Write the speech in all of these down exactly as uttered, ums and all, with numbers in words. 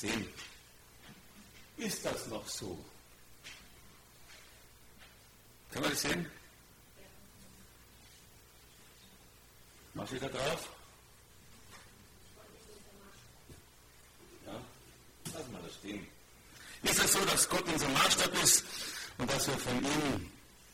sehen. Ist das noch so? Kann man das sehen? Was steht da drauf? Ja, lassen wir das stehen. Ist es so, dass Gott unser Maßstab ist und dass wir von ihm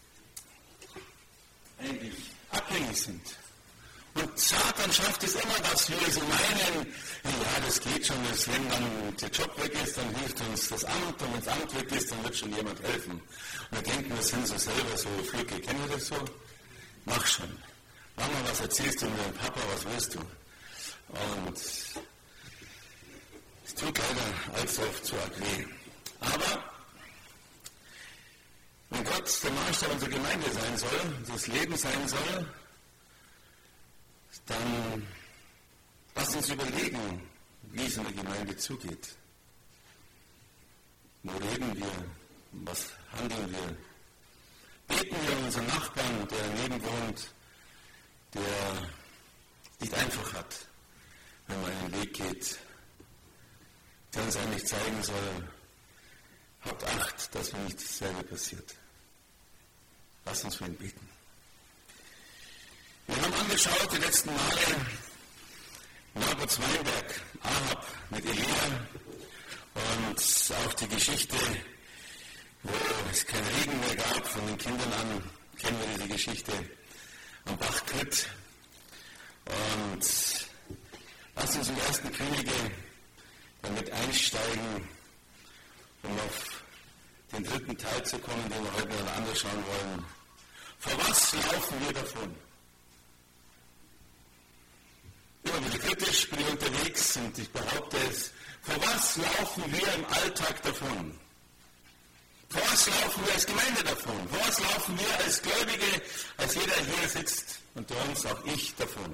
eigentlich abhängig sind? Und Satan schafft es immer, dass wir so meinen, ja, das geht schon, dass wenn dann der Job weg ist, dann hilft uns das Amt, und wenn das Amt weg ist, dann wird schon jemand helfen. Und wir denken, wir sind so selber so Flücke. Kennen wir das so? Mach schon. Mama, was erzählst du mir? Papa, was willst du? Und es tut leider allzu oft so arg weh. Aber wenn Gott der Maßstab unserer Gemeinde sein soll, das Leben sein soll, dann lasst uns überlegen, wie es in der Gemeinde zugeht. Wo reden wir? Was handeln wir? Beten wir um unseren Nachbarn, der daneben wohnt, der nicht einfach hat, wenn man einen Weg geht, der uns eigentlich zeigen soll, habt Acht, dass mir nicht dasselbe passiert. Lasst uns für ihn beten. Wir haben angeschaut die letzten Male Nabots Weinberg, Ahab mit Elia und auch die Geschichte, wo es keinen Regen mehr gab, von den Kindern an kennen wir diese Geschichte am Bach Krit. Und lasst uns in die ersten Könige damit einsteigen, um auf den dritten Teil zu kommen, den wir heute miteinander anschauen wollen. Vor was laufen wir davon? Immer wieder kritisch bin ich unterwegs und ich behaupte es, vor was laufen wir im Alltag davon? Vor was laufen wir als Gemeinde davon? Vor was laufen wir als Gläubige, als jeder hier sitzt, unter uns auch ich, davon?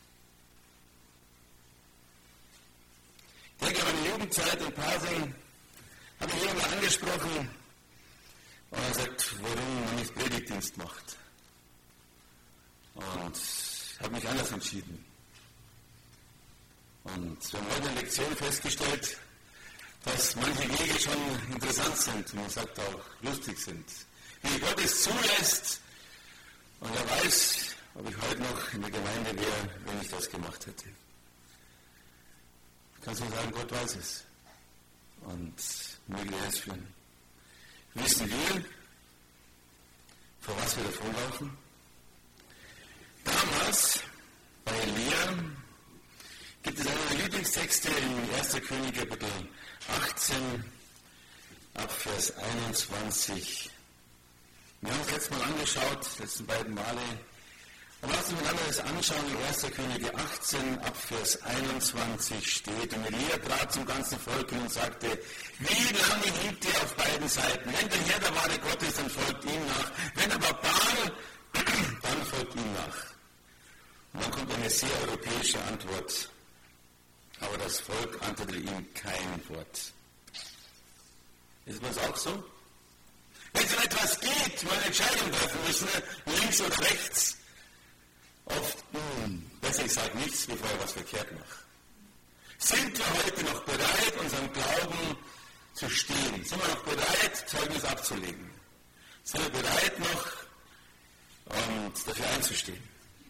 Ich denke an meine Jugendzeit in Pasing, habe ich jemand angesprochen und er sagt, warum man nicht Predigtdienst macht. Und ich habe mich anders entschieden. Und wir haben heute in der Lektion festgestellt, dass manche Wege schon interessant sind und man sagt auch lustig sind. Wie Gott es zulässt und er weiß, ob ich heute noch in der Gemeinde wäre, wenn ich das gemacht hätte. Ich kann nur sagen, Gott weiß es und möge er es führen. Wissen wir, vor was wir davonlaufen? Damals bei Elia gibt es einen meiner Lieblingstexte in erster Könige Kapitel achtzehn, ab Vers einundzwanzig. Wir haben uns letztes Mal angeschaut, die letzten beiden Male. Und lassen wir miteinander das anschauen, in erster Könige achtzehn, ab Vers einundzwanzig steht. Und Elia trat zum ganzen Volk hin und sagte, wie lange hinkt ihr auf beiden Seiten? Wenn der Herr der wahre Gott ist, dann folgt ihm nach. Wenn aber Baal, dann folgt ihm nach. Und dann kommt eine sehr europäische Antwort. Aber das Volk antwortete ihm kein Wort. Ist das auch so? Wenn es um etwas geht, wo wir eine Entscheidung treffen müssen, links oder rechts, oft, mh, besser ich sage nichts, bevor ich was verkehrt mache. Sind wir heute noch bereit, unserem Glauben zu stehen? Sind wir noch bereit, Zeugnis abzulegen? Sind wir bereit noch, um dafür einzustehen?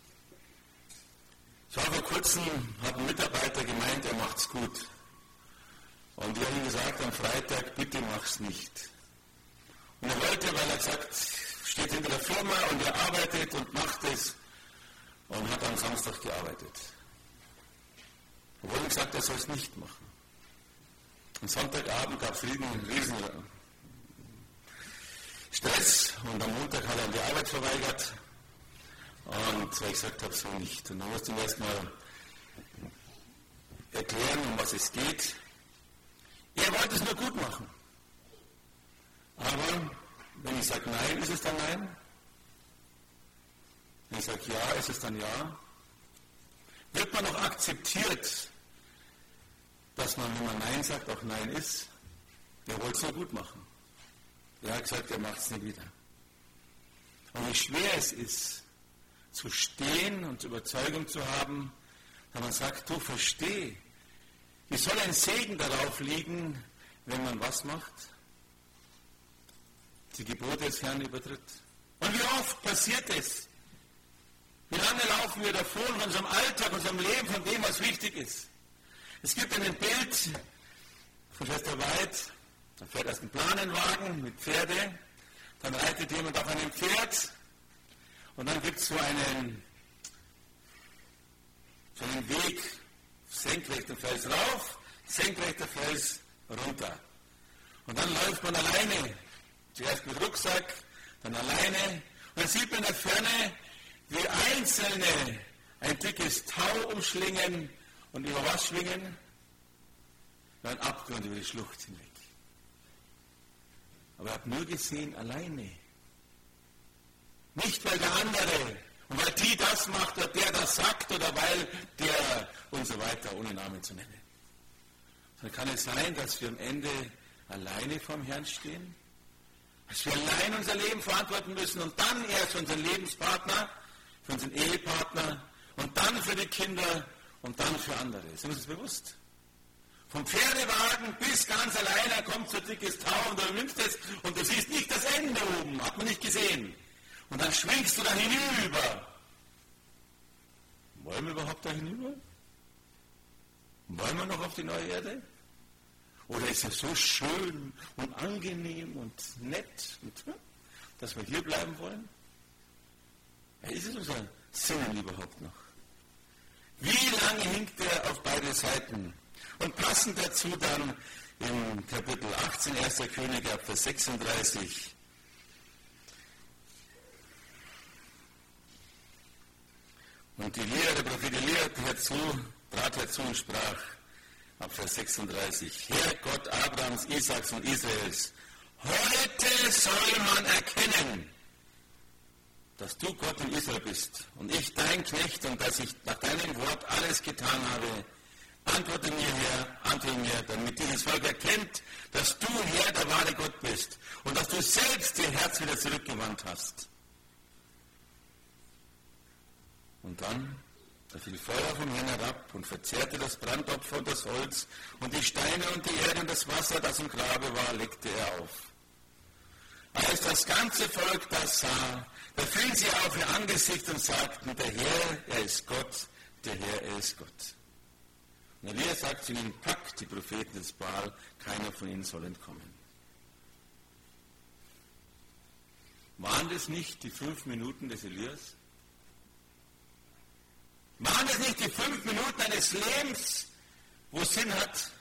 Ich war vor kurzem, hat ein Mitarbeiter gemeint, er macht's gut. Und ich habe ihm gesagt, am Freitag, bitte mach's nicht. Und er wollte, weil er gesagt, steht hinter der Firma und er arbeitet und macht es und hat am Samstag gearbeitet. Obwohl ich gesagt, er soll es nicht machen. Am Sonntagabend gab es einen riesen Stress und am Montag hat er die Arbeit verweigert. Und weil ich gesagt habe, so nicht. Und dann musste ich ihm erstmal erklären, um was es geht. Er wollte es nur gut machen. Aber wenn ich sage Nein, ist es dann Nein? Wenn ich sage Ja, ist es dann Ja? Wird man noch akzeptiert, dass man, wenn man Nein sagt, auch Nein ist? Er wollte es nur gut machen. Er hat gesagt, er macht es nie wieder. Und wie schwer es ist, zu stehen und Überzeugung zu haben, wenn man sagt, du versteh, Wie soll ein Segen darauf liegen, wenn man was macht? Die Gebote des Herrn übertritt. Und wie oft passiert es? Wie lange laufen wir davon von unserem Alltag, unserem Leben, von dem, was wichtig ist? Es gibt ein Bild von Schwester Weid, da fährt erst ein Planenwagen mit Pferde, dann reitet jemand auf einem Pferd und dann gibt es so einen, so einen Weg, senkrechter Fels rauf, senkrechter Fels runter. Und dann läuft man alleine, zuerst mit Rucksack, dann alleine, und dann sieht man in der Ferne, wie Einzelne ein dickes Tau umschlingen und über was schwingen? Über einen Abgrund, über die Schlucht hinweg. Aber ich habe nur gesehen, alleine. Nicht, weil der andere und weil die das macht oder der das sagt oder weil der und so weiter, ohne Namen zu nennen. Dann kann es sein, dass wir am Ende alleine vorm Herrn stehen, dass wir allein unser Leben verantworten müssen und dann erst für unseren Lebenspartner, für unseren Ehepartner und dann für die Kinder und dann für andere. Sind wir uns das bewusst? Vom Pferdewagen bis ganz alleine kommt so ein dickes Tau und du nimmst es und du siehst nicht das Ende oben, hat man nicht gesehen. Und dann schwingst du da hinüber. Wollen wir überhaupt da hinüber? Wollen wir noch auf die neue Erde? Oder ist es so schön und angenehm und nett, und, dass wir hier bleiben wollen? Ja, ist es unser Sinnen überhaupt noch? Wie lange hinkt er auf beide Seiten? Und passend dazu dann im Kapitel achtzehn, erster Könige, ab Vers sechsunddreißig. Und die Elia, der Prophet Elia, herzu, trat herzu und sprach, ab Vers sechsunddreißig, Herr Gott Abrahams, Isaaks und Israels, heute soll man erkennen, dass du Gott in Israel bist und ich dein Knecht und dass ich nach deinem Wort alles getan habe. Antworte mir, Herr, antworte mir, damit dieses Volk erkennt, dass du, Herr, der wahre Gott bist und dass du selbst ihr Herz wieder zurückgewandt hast. Und dann, da fiel Feuer vom Herrn herab und verzehrte das Brandopfer und das Holz und die Steine und die Erde und das Wasser, das im Grabe war, leckte er auf. Als das ganze Volk das sah, da fielen sie auf ihr Angesicht und sagten, der Herr, er ist Gott, der Herr, er ist Gott. Und Elia sagt zu ihnen, packt die Propheten des Baal, keiner von ihnen soll entkommen. Waren das nicht die fünf Minuten des Elias? Waren das nicht die fünf Minuten eines Lebens, wo es Sinn hat?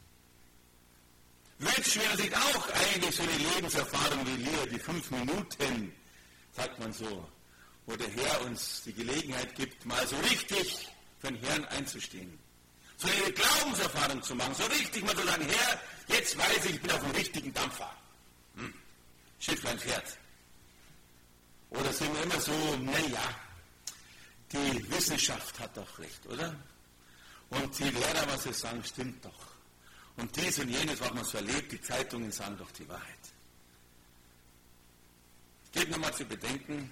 Wünschen wir uns nicht auch eigentlich so eine Lebenserfahrung wie Elia, die fünf Minuten, sagt man so, wo der Herr uns die Gelegenheit gibt, mal so richtig für den Herrn einzustehen. So eine Glaubenserfahrung zu machen, so richtig mal zu sagen, Herr, jetzt weiß ich, ich bin auf dem richtigen Dampfer. Hm. Schifflein fährt. Oder sind wir immer so, naja, die Wissenschaft hat doch recht, oder? Und die Lehrer, was sie sagen, stimmt doch. Und dies und jenes, was man so erlebt, die Zeitungen sagen doch die Wahrheit. Ich gebe nochmal zu bedenken,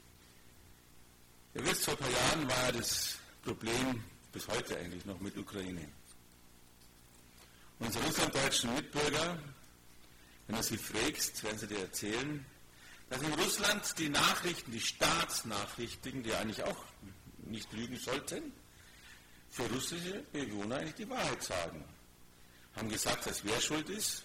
ihr wisst, vor ein paar Jahren war ja das Problem, bis heute eigentlich noch mit Ukraine. Unsere russlanddeutschen Mitbürger, wenn du sie fragst, werden sie dir erzählen, dass in Russland die Nachrichten, die Staatsnachrichten, die eigentlich auch nicht lügen sollten, für russische Bewohner eigentlich die Wahrheit sagen. Haben gesagt, dass wer schuld ist?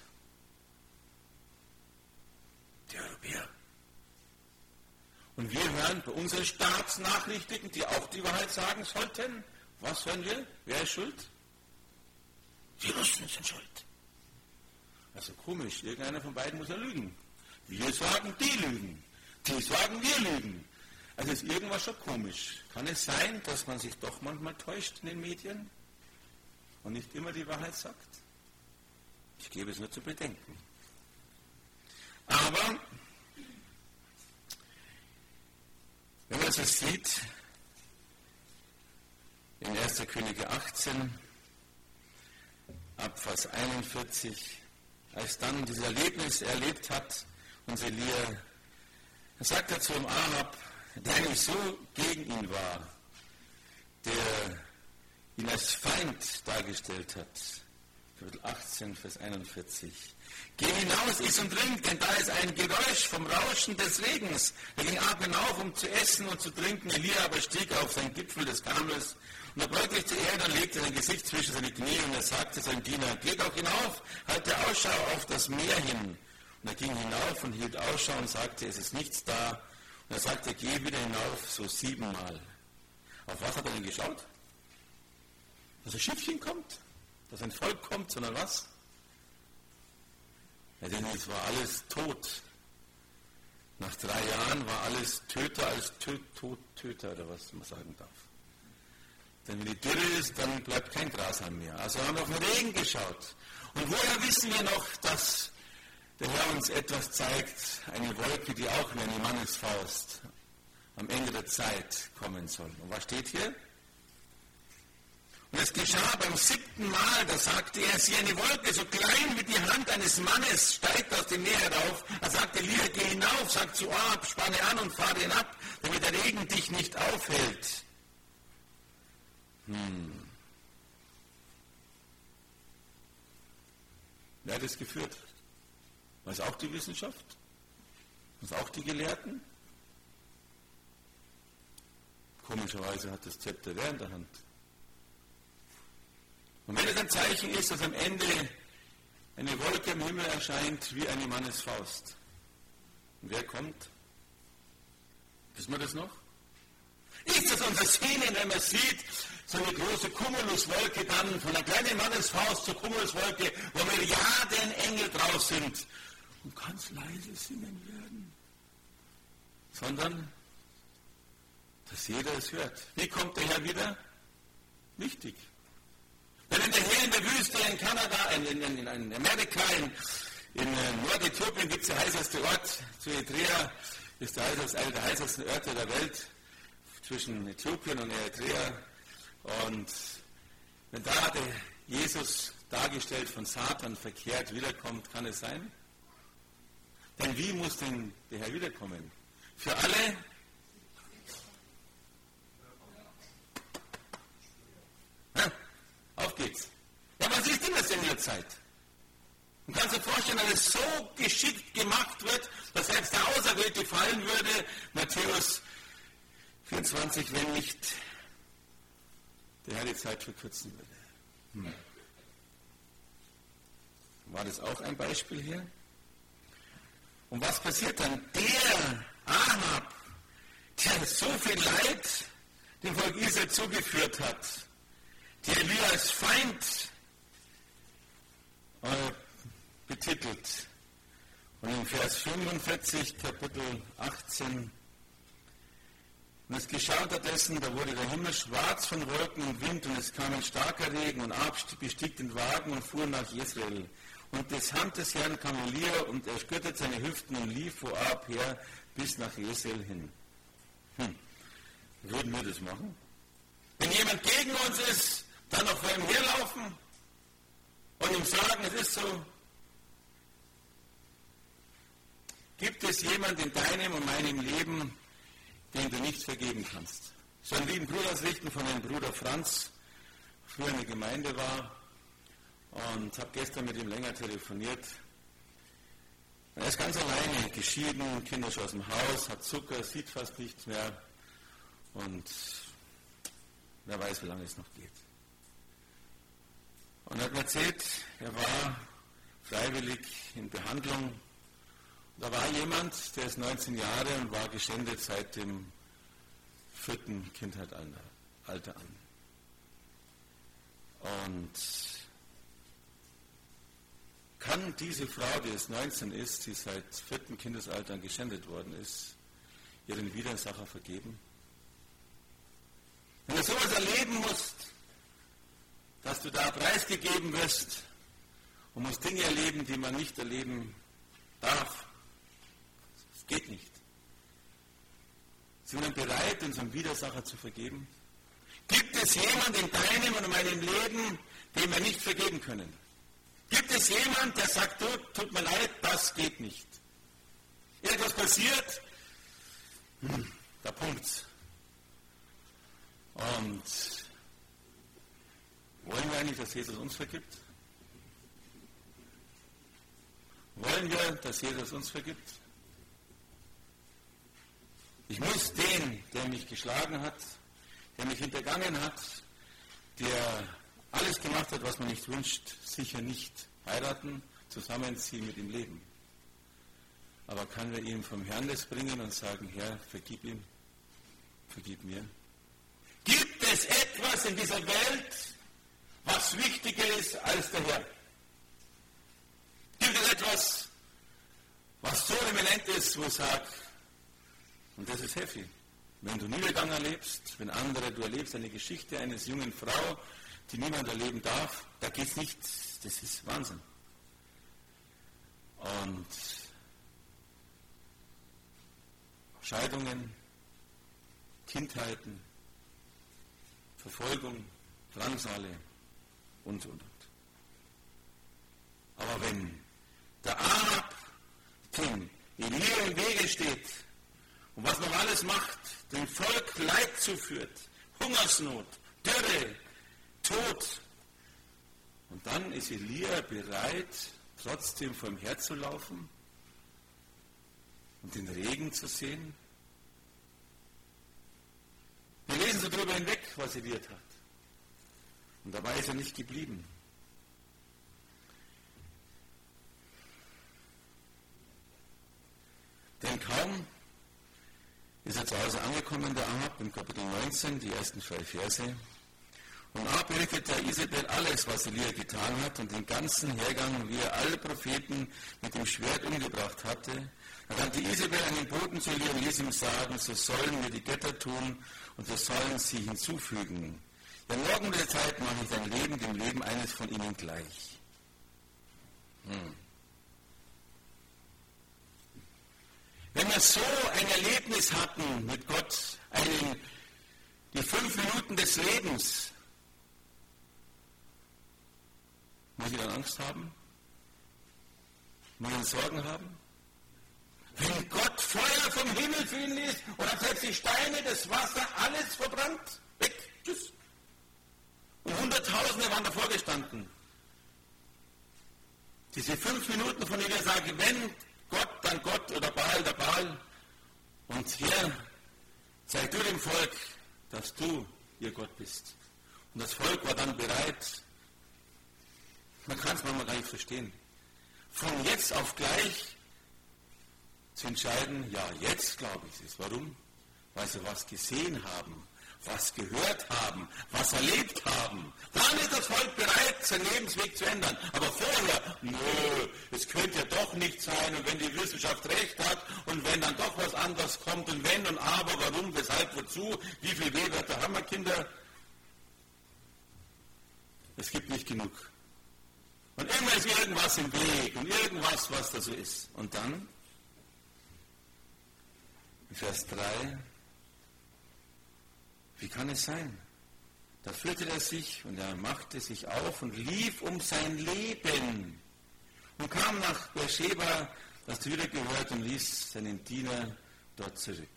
Die Europäer. Und wir hören bei unseren Staatsnachrichten, die auch die Wahrheit sagen sollten, was hören wir? Wer ist schuld? Die Russen sind schuld. Also komisch, irgendeiner von beiden muss ja lügen. Wir sagen, die lügen. Die sagen, wir lügen. Also ist irgendwas schon komisch. Kann es sein, dass man sich doch manchmal täuscht in den Medien und nicht immer die Wahrheit sagt? Ich gebe es nur zu bedenken. Aber wenn man das sieht, in erster Könige achtzehn, ab Vers einundvierzig, als dann dieses Erlebnis erlebt hat, und Elia, dann sagt er zu dem Ahab, der eigentlich so gegen ihn war, der ihn als Feind dargestellt hat. Kapitel achtzehn, Vers einundvierzig. Geh hinaus, iss und trink, denn da ist ein Geräusch vom Rauschen des Regens. Er ging ab hinauf, um zu essen und zu trinken. Elia aber stieg auf den Gipfel des Karmels und er beugte sich zur Erde und legte sein Gesicht zwischen seine Knie und er sagte seinem Diener, geht auch hinauf, halte Ausschau auf das Meer hin. Und er ging hinauf und hielt Ausschau und sagte, es ist nichts da. Und er sagte, geh wieder hinauf, so siebenmal. Auf was hat er denn geschaut? Dass ein Schiffchen kommt? Dass ein Volk kommt, sondern was? Ja, denn es war alles tot. Nach drei Jahren war alles Töter als Tö Tod Töter, oder was man sagen darf. Denn wenn die Dürre ist, dann bleibt kein Grashalm mehr. Also haben wir auf den Regen geschaut. Und woher wissen wir noch, dass der Herr uns etwas zeigt, eine Wolke, die auch wie eine Mannesfaust am Ende der Zeit kommen soll. Und was steht hier? Und es geschah beim siebten Mal, da sagte er, sieh, eine Wolke, so klein wie die Hand eines Mannes, steigt aus dem Meer herauf. Er sagte, Elia, geh hinauf, sagt zu Ahab, spanne an und fahre hinab, damit der Regen dich nicht aufhält. Hm. Wer hat es geführt? War es auch die Wissenschaft? War es auch die Gelehrten? Komischerweise hat das Zepter wer in der Hand? Und wenn es ein Zeichen ist, dass am Ende eine Wolke im Himmel erscheint wie eine Mannesfaust. Und wer kommt? Wissen wir das noch? Ist das unser Sehnen, wenn man sieht, so eine große Cumuluswolke dann von einer kleinen Mannesfaust zur Cumuluswolke, wo Milliarden Engel drauf sind und ganz leise singen werden. Sondern, dass jeder es hört. Wie kommt der Herr wieder? Wichtig. Wenn der Herr in der Wüste in Kanada, in, in, in, in Amerika, in, in Nordäthiopien gibt es der heißeste Ort, zu Eritrea ist der heißeste, einer der heißesten Orte der Welt, zwischen Äthiopien und Eritrea. Und wenn da der Jesus dargestellt von Satan verkehrt wiederkommt, kann es sein? Denn wie muss denn der Herr wiederkommen? Für alle? Ha, auf geht's. Ja, was ist denn das in der Zeit? Man kann sich vorstellen, dass es so geschickt gemacht wird, dass selbst der Auserwählte fallen würde. Matthäus vierundzwanzig, wenn nicht der Herr die Zeit verkürzen würde. Hm. War das auch ein Beispiel hier? Und was passiert dann? Der Ahab, der so viel Leid dem Volk Israel zugeführt hat, der Elia als Feind äh, betitelt. Und in Vers fünfundvierzig, Kapitel achtzehn, und es geschah unterdessen, da wurde der Himmel schwarz von Wolken und Wind und es kam ein starker Regen und Ahab bestieg den Wagen und fuhr nach Jezreel. Und des Hand des Herrn kam Elia und er gürtete seine Hüften und lief vor Ahab her bis nach Jezreel hin. Hm. Würden wir das machen? Wenn jemand gegen uns ist, dann noch vor ihm herlaufen und ihm sagen, es ist so. Gibt es jemand in deinem und meinem Leben, den du nicht vergeben kannst? So einen lieben Bruder ausrichten von meinem Bruder Franz, früher in der Gemeinde war und habe gestern mit ihm länger telefoniert. Er ist ganz alleine, geschieden, Kinder schon aus dem Haus, hat Zucker, sieht fast nichts mehr und wer weiß, wie lange es noch geht. Und er hat mir erzählt, er war freiwillig in Behandlung. Da war jemand, der ist neunzehn Jahre und war geschändet seit dem vierten Kindheitsalter an. Und kann diese Frau, die jetzt neunzehn ist, die seit vierten Kindesalter an geschändet worden ist, ihren Widersacher vergeben? Wenn du sowas erleben musst, dass du da preisgegeben wirst und musst Dinge erleben, die man nicht erleben darf, geht nicht. Sind wir bereit, unseren Widersacher zu vergeben? Gibt es jemanden in deinem und in meinem Leben, dem wir nicht vergeben können? Gibt es jemanden, der sagt, du, tut mir leid, das geht nicht? Irgendwas passiert, hm, da punkt's. Und Wollen wir eigentlich, dass Jesus uns vergibt? Wollen wir, dass Jesus uns vergibt? Ich muss den, der mich geschlagen hat, der mich hintergangen hat, der alles gemacht hat, was man nicht wünscht, sicher nicht heiraten, zusammenziehen, mit ihm leben. Aber kann wir ihm vom Herrn das bringen und sagen, Herr, vergib ihm, vergib mir? Gibt es etwas in dieser Welt, was wichtiger ist als der Herr? Gibt es etwas, was so eminent ist, wo ich sage, und das ist heavy, wenn du Niedergang erlebst, wenn andere, du erlebst eine Geschichte eines jungen Frau, die niemand erleben darf, da geht es nicht, das ist Wahnsinn. Und Scheidungen, Kindheiten, Verfolgung, Drangsale und so und. Aber wenn der Ahab dem Elia im Wege steht und was noch alles macht, dem Volk Leid zuführt, Hungersnot, Dürre, Tod, und dann ist Elia bereit, trotzdem vor ihm herzulaufen und den Regen zu sehen. Wir lesen so drüber hinweg, was Elia tat. Und dabei ist er nicht geblieben. Denn kaum ist er zu Hause angekommen, der Ahab, im Kapitel neunzehn, die ersten zwei Verse. Und Ahab berichtet der Isabel alles, was Elia getan hat und den ganzen Hergang, wie er alle Propheten mit dem Schwert umgebracht hatte. Da sandte Isabel einen Boten zu Elia und ließ ihm sagen, so sollen wir die Götter tun und wir sollen sie hinzufügen. Ja, morgen der Zeit mache ich dein Leben dem Leben eines von ihnen gleich. Hm. Wenn wir so ein Erlebnis hatten mit Gott, einen, die fünf Minuten des Lebens, muss ich dann Angst haben? Muss ich Sorgen haben? Wenn Gott Feuer vom Himmel für ihn ließ und dann setzt die Steine, das Wasser, alles verbrannt, weg, tschüss. Und Hunderttausende waren davor gestanden. Diese fünf Minuten, von denen ich sage, wenn Gott, dann Gott oder Baal, der Baal. Und hier zeig du dem Volk, dass du ihr Gott bist. Und das Volk war dann bereit, man kann es manchmal gar nicht verstehen, von jetzt auf gleich zu entscheiden, ja, jetzt glaube ich es. Warum? Weil sie was gesehen haben, was gehört haben, was erlebt haben. Dann ist das Volk bereit, seinen Lebensweg zu ändern. Aber vorher, nö, es könnte ja doch nicht sein und wenn die Wissenschaft recht hat und wenn dann doch was anderes kommt und wenn und aber, warum, weshalb, wozu, wie viele Wehwörter haben wir, Kinder? Es gibt nicht genug. Und immer ist irgendwas im Weg und irgendwas, was da so ist. Und dann, Vers drei, wie kann es sein? Da führte er sich und er machte sich auf und lief um sein Leben und kam nach Beersheba, das zu Juda gehört, und ließ seinen Diener dort zurück.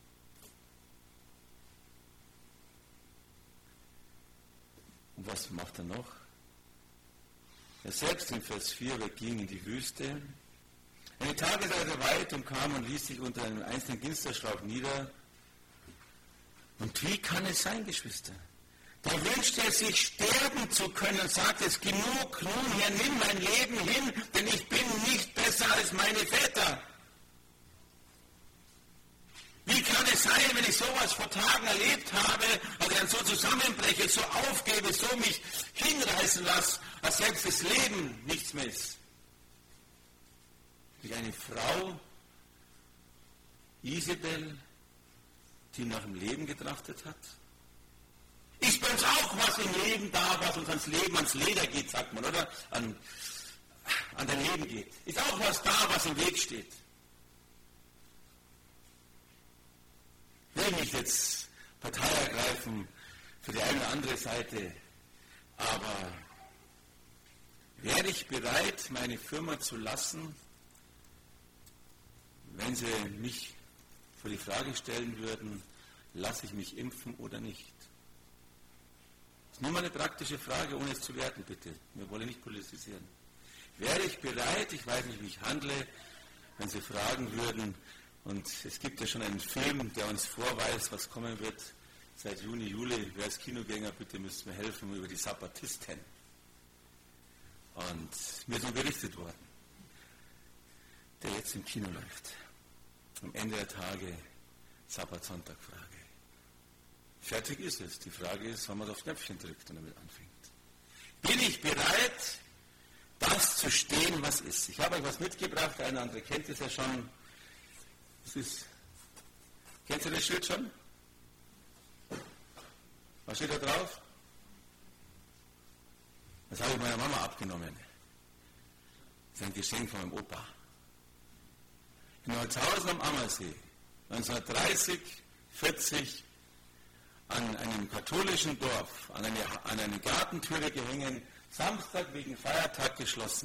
Und was macht er noch? Er selbst in Vers vier ging in die Wüste. Eine Tagesreise weit und kam und ließ sich unter einem einzelnen Ginsterstrauch nieder. Und wie kann es sein, Geschwister? Da wünschte er sich, sterben zu können und sagte es, genug, nun Herr, nimm mein Leben hin, denn ich bin nicht besser als meine Väter. Wie kann es sein, wenn ich sowas vor Tagen erlebt habe, dass ich dann so zusammenbreche, so aufgebe, so mich hinreißen lasse, dass selbst das Leben nichts mehr ist? Durch eine Frau, Isabel, die nach dem Leben getrachtet hat? Ist bei uns auch was im Leben da, was uns ans Leben, ans Leder geht, sagt man, oder? An, an dein Leben geht. Ist auch was da, was im Weg steht. Ich will nicht jetzt Partei ergreifen für die eine oder andere Seite, aber wäre ich bereit, meine Firma zu lassen, wenn sie mich vor die Frage stellen würden, lasse ich mich impfen oder nicht? Das ist Nur mal eine praktische Frage, ohne es zu werten, bitte. Wir wollen nicht politisieren. Wäre ich bereit, ich weiß nicht, wie ich handle, wenn Sie fragen würden, und es gibt ja schon einen Film, der uns vorweist, was kommen wird, seit Juni, Juli, wer ist Kinogänger, bitte müsst mir helfen, über die Sabbatisten. Und mir ist noch berichtet worden, der jetzt im Kino läuft. Am Ende der Tage, Sabbatsonntag-Frage. Fertig ist es. Die Frage ist, wann man aufs Knöpfchen drückt und damit anfängt. Bin ich bereit, das zu stehen, was ist? Ich habe euch was mitgebracht, der eine oder andere kennt es ja schon. Das ist, kennt ihr das Schild schon? Was steht da drauf? Das habe ich meiner Mama abgenommen. Das ist ein Geschenk von meinem Opa. In Holzhausen am Ammersee, neunzehnhundertdreißig, vierzig, an einem katholischen Dorf, an eine, an eine Gartentüre gehängt, Samstag wegen Feiertag geschlossen.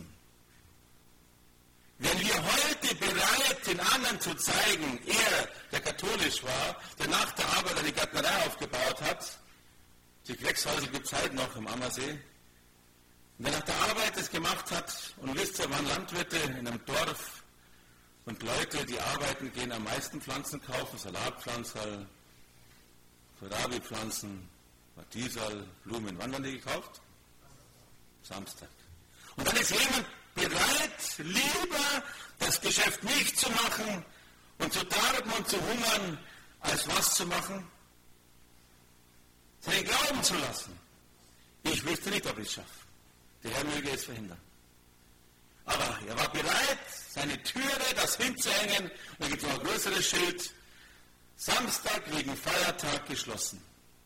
Wären wir heute bereit, den anderen zu zeigen, er, der katholisch war, der nach der Arbeit eine Gärtnerei aufgebaut hat, die Gewächshäuser gibt es heute noch im Ammersee, und der nach der Arbeit das gemacht hat, und wisst ihr, waren Landwirte in einem Dorf, und Leute, die arbeiten, gehen am meisten Pflanzen kaufen, Salatpflanzen, Kohlrabi-Pflanzen, Matisal, Blumen. Wann werden die gekauft? Samstag. Und dann ist jemand bereit, lieber das Geschäft nicht zu machen und zu darben und zu hungern, als was zu machen? Seinen Glauben zu lassen. Ich wüsste nicht, ob ich es schaffe. Der Herr möge es verhindern. Aber er war bereit, seine Türe, das hinzuhängen, und da gibt es noch ein größeres Schild, Samstag wegen Feiertag geschlossen.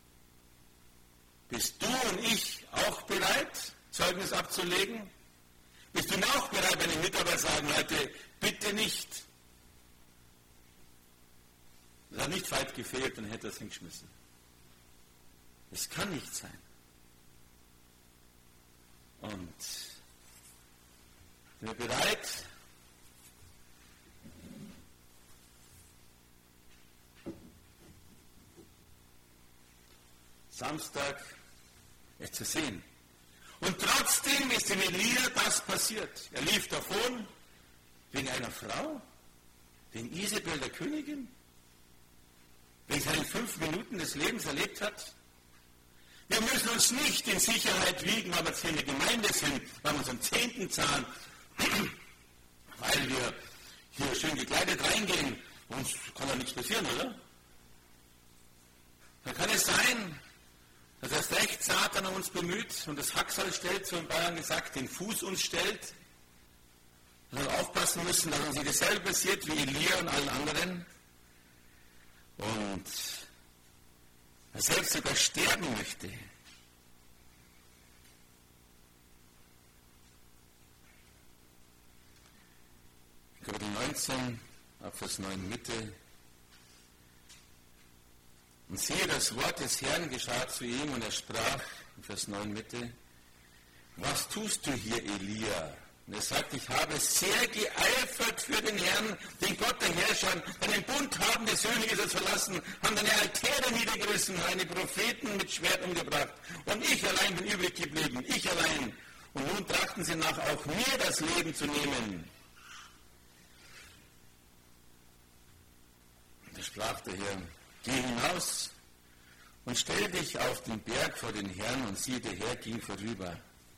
Bist du und ich auch bereit, Zeugnis abzulegen? Bist du auch bereit, wenn die Mitarbeiter sagen, Leute, bitte nicht? Das hat nicht weit gefehlt und hätte das hingeschmissen. Es kann nicht sein. Und sind wir bereit, Samstag es zu sehen? Und trotzdem ist in Elia das passiert. Er lief davon wegen einer Frau, wegen Isabel der Königin, wegen seinen fünf Minuten des Lebens erlebt hat. Wir müssen uns nicht in Sicherheit wiegen, weil wir jetzt hier in der Gemeinde sind, weil wir uns am Zehnten zahlen, weil wir hier schön gekleidet reingehen. Uns kann doch nichts passieren, oder? Dann kann es sein, dass erst recht Satan uns bemüht und das Hacksal stellt, so in Bayern gesagt, den Fuß uns stellt. Und wir aufpassen müssen, dass uns nicht dasselbe passiert wie Elia und allen anderen. Und er selbst sogar sterben möchte. Kapitel neunzehn, Abvers neun, Mitte. Und siehe, das Wort des Herrn geschah zu ihm, und er sprach, in Vers neun, Mitte, was tust du hier, Elia? Und er sagt, ich habe sehr geeifert für den Herrn, den Gott der Herrscher. Deinen Bund haben die Söhne Israels verlassen, haben deine Altäre niedergerissen, deine Propheten mit Schwert umgebracht. Und ich allein bin übrig geblieben, ich allein. Und nun trachten sie nach, auch mir das Leben zu nehmen. Und da sprach der Herr, geh hinaus und stell dich auf den Berg vor den Herrn, und siehe, der Herr ging vorüber.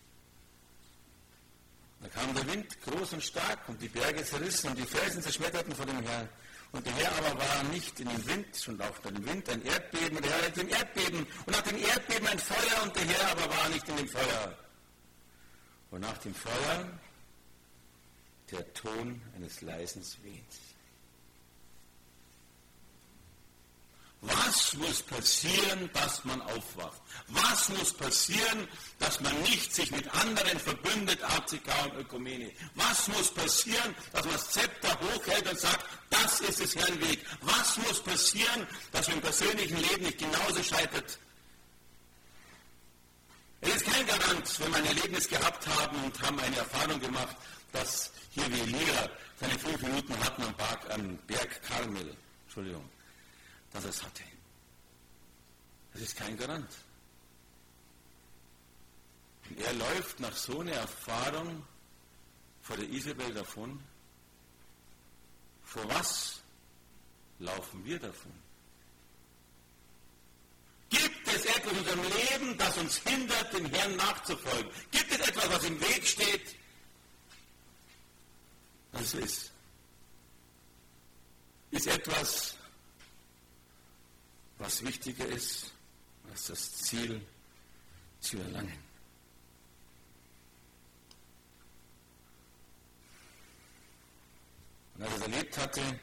Da kam der Wind groß und stark, und die Berge zerrissen, und die Felsen zerschmetterten vor dem Herrn. Und der Herr aber war nicht in dem Wind, und auch bei dem Wind ein Erdbeben, und der Herr war nicht im Erdbeben, und nach dem Erdbeben ein Feuer, und der Herr aber war nicht in dem Feuer. Und nach dem Feuer der Ton eines leisen Wehens. Was muss passieren, dass man aufwacht? Was muss passieren, dass man nicht sich mit anderen verbündet, A C K und Ökumene? Was muss passieren, dass man das Zepter hochhält und sagt, das ist des Herrn Weg? Was muss passieren, dass man im persönlichen Leben nicht genauso scheitert? Es ist kein Garant, wenn wir ein Erlebnis gehabt haben und haben eine Erfahrung gemacht, dass hier wie Elia seine fünf Minuten hatten am Berg, am Berg Karmel. Entschuldigung. Dass er es hatte. Das ist kein Garant. Und er läuft nach so einer Erfahrung vor der Isabel davon. Vor was laufen wir davon? Gibt es etwas in unserem Leben, das uns hindert, dem Herrn nachzufolgen? Gibt es etwas, was im Weg steht? Das ist, ist etwas, was wichtiger ist, als das Ziel zu erlangen. Und als er es erlebt hatte,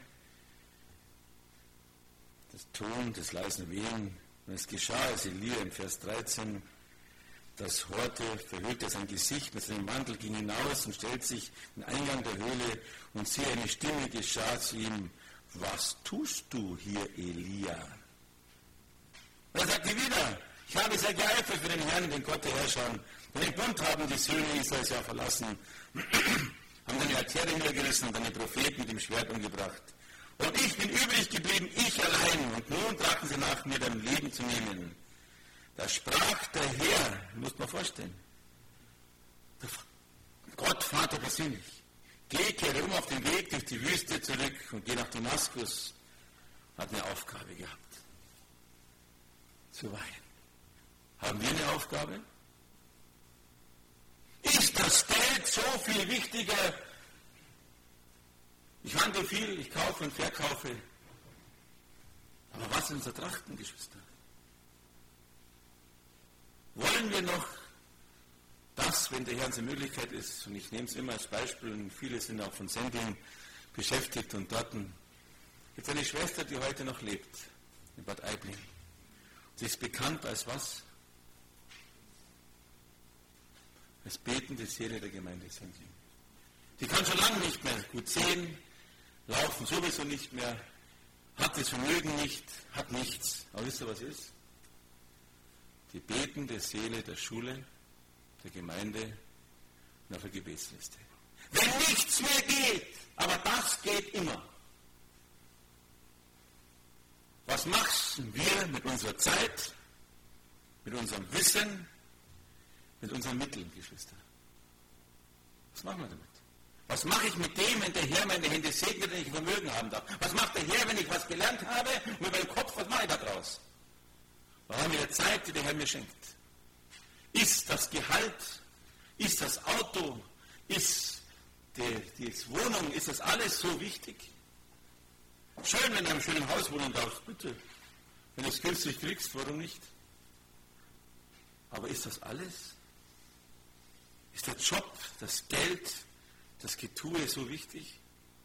das Ton des leisen Wehen, und es geschah, als Elia im Vers dreizehn, das horte, verhüllte sein Gesicht mit seinem Mantel, ging hinaus und stellte sich in den Eingang der Höhle und siehe, eine Stimme geschah zu ihm, was tust du hier, Elia? Und er sagte wieder, ich habe sehr geeifert für den Herrn, den Gott der Herrscher. Und den Bund haben die Söhne Israels ja verlassen, haben deine Altäre niedergerissen und deine Propheten mit dem Schwert umgebracht. Und ich bin übrig geblieben, ich allein. Und nun trachten sie nach mir, dein Leben zu nehmen. Da sprach der Herr, musst man vorstellen, der Gott, Vater persönlich, geh, kehre um auf den Weg durch die Wüste zurück und geh nach Damaskus, hat eine Aufgabe gehabt. Zu weihen. Haben wir eine Aufgabe? Ist das Geld so viel wichtiger? Ich handle viel, ich kaufe und verkaufe. Aber was sind unsere Trachten, Geschwister? Wollen wir noch das, wenn der Herr unsere Möglichkeit ist, und ich nehme es immer als Beispiel, und viele sind auch von Sendling beschäftigt und dort gibt es eine Schwester, die heute noch lebt, in Bad Aibling. Sie ist bekannt als was? Als betende Seele der Gemeinde Sendling. Die kann schon lange nicht mehr gut sehen, laufen sowieso nicht mehr, hat das Vermögen nicht, hat nichts. Aber wisst ihr, was ist? Die betende Seele der Schule, der Gemeinde und auf der Gebetsliste. Wenn nichts mehr geht, aber das geht immer. Was machen wir mit unserer Zeit, mit unserem Wissen, mit unseren Mitteln, Geschwister? Was machen wir damit? Was mache ich mit dem, wenn der Herr meine Hände segnet und ich Vermögen haben darf? Was macht der Herr, wenn ich was gelernt habe und mit meinem Kopf, was mache ich da draus? Was haben wir der Zeit, die der Herr mir schenkt? Ist das Gehalt, ist das Auto, ist die, die Wohnung, ist das alles so wichtig? Schön, wenn du in einem schönen Haus wohnen darfst, bitte. Wenn du es günstig kriegst, warum nicht? Aber ist das alles? Ist der Job, das Geld, das Getue so wichtig?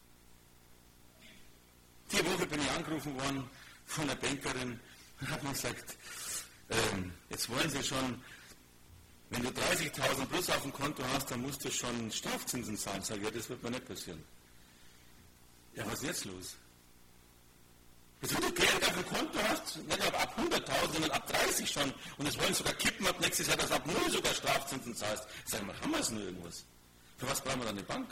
Die Woche bin ich angerufen worden von einer Bankerin und hat mir gesagt, ähm, jetzt wollen Sie schon, wenn du dreißigtausend plus auf dem Konto hast, dann musst du schon Strafzinsen zahlen. Sag ich, ja, das wird mir nicht passieren. Ja, was ist jetzt los? Jetzt, wenn du Geld auf dem Konto hast, nicht ab hunderttausend, sondern ab dreißig schon, und es wollen sogar kippen ab nächstes Jahr, dass ab null sogar Strafzinsen zahlst. Sag mal, haben wir es nur irgendwas? Für was brauchen wir dann eine Bank?